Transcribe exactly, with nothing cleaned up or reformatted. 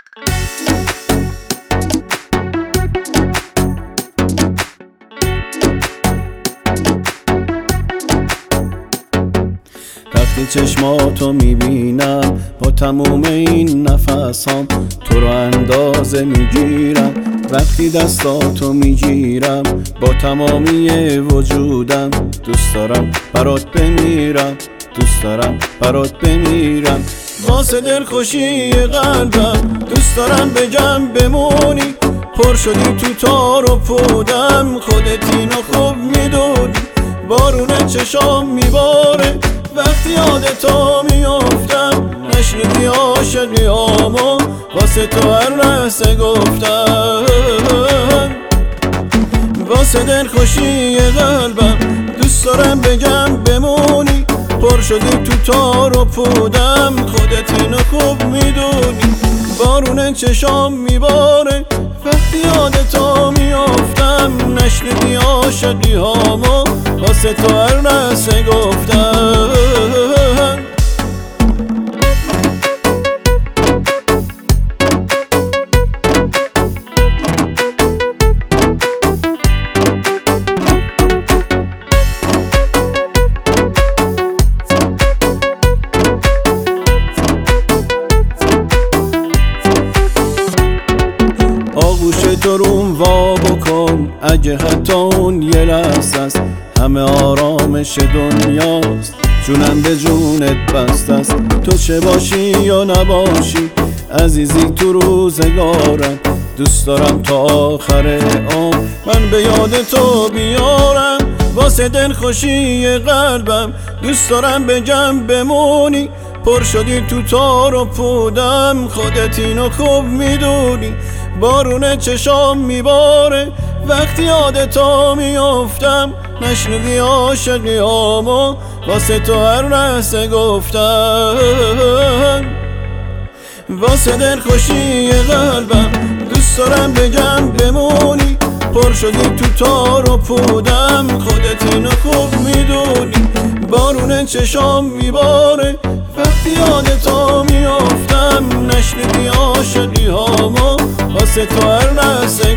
وقتی چشماتو میبینم با تموم این نفسام، تو رو اندازه میگیرم. وقتی دستاتو میگیرم با تمامی وجودم، دوست دارم برات بمیرم، دوست دارم برات بمیرم. واسه دلخوشی قلبم دوست دارم بگم بمونی، پر شدی تو تار و پودم، خودت اینو خوب میدونی. بارون چشام میباره وقتی یادتو میافتم، نشنیدی عاشقیامو واسه تو هر لحظه گفتم. واسه دلخوشی قلبم دوست دارم بگم بمونی، پر شدی تو تار و پودم، خودت اینو خوب میدونی. بارون چشام میباره وقتی یادتو میافتم، نشنیدی عاشقیامو واسه تو هر لحظه گفتم. آغوش تو روم وا بکن، اگه حتی اون یه لحظه است، همه آرامش دنیاست. جونم به جونت بسته است، تو چه باشی یا نباشی عزیزی تو روزگارم. دوست دارم تا آخر عمر من به یاد تو بیارم. واسه دلخوشی قلبم دوست دارم بگم بمونی، پر شدی تو تار و پودم، خودت اینو خوب میدونی. بارون چشام میباره وقتی یادتو میافتم، نشنیدی عاشقیامو واسه تو هر لحظه گفتم. واسه دلخوشی قلبم دوست دارم بگم بمونی، پر شدی تو تار و پودم، خودت اینو خوب میدونی. بارون چشام میباره وقتی یادتو میافتم، نشنیدی عاشقیامو واسه تو هر لحظه